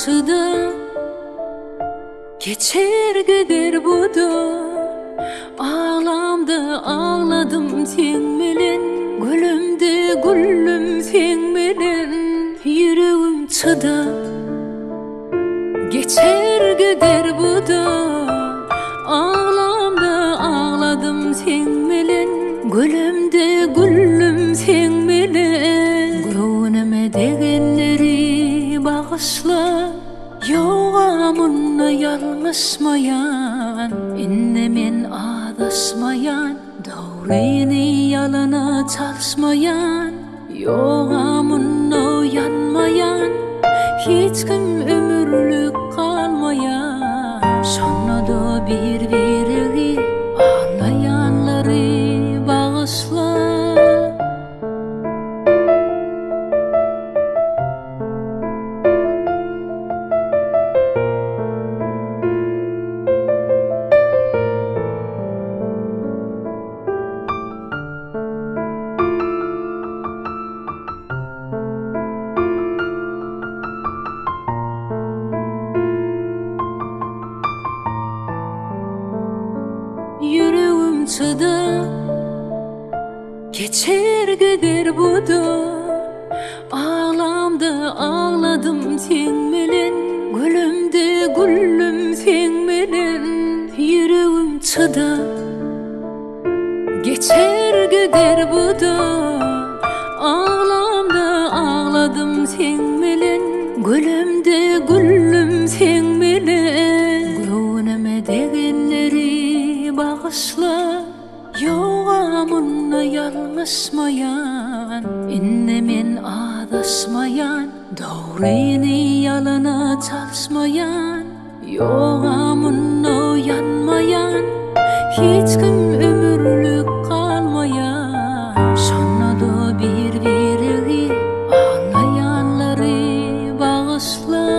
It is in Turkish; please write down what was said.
çıda geçer gider bu da. Ağlamda ağladım sen bilen, gülümde gülüm sen bilen. Yüreğim çıda geçer gider bu da. Ağlamda ağladım sen bilen, gülümde gülüm sen bilen. Gönlüme degenleri bağışla, yoğamına yalnızmayan, innemen adasmayan, doğruyni yalana çalışmayan, yoğamına yanmayan, hiç kim ömürlük kalmayan. Sonra da birbirine ağlayanları bağışla. Yüreğim çıda geçer gider bu da. Ağlamda ağladım sen bilen, gülümde gülüm sen bilen. Yüreğim çıda geçer gider bu da. Ağlamda ağladım sen bilen, gülümde gülüm sen bilen. Gönlüme degenleri bağışla, yoğamına yalnızmayan, innemen adasmayan, doğruyni yalana çalışmayan, yoğamına yanmayan, hiç kim ömürlük kalmayan. Sonra da birbirine ağlayanları bağışla.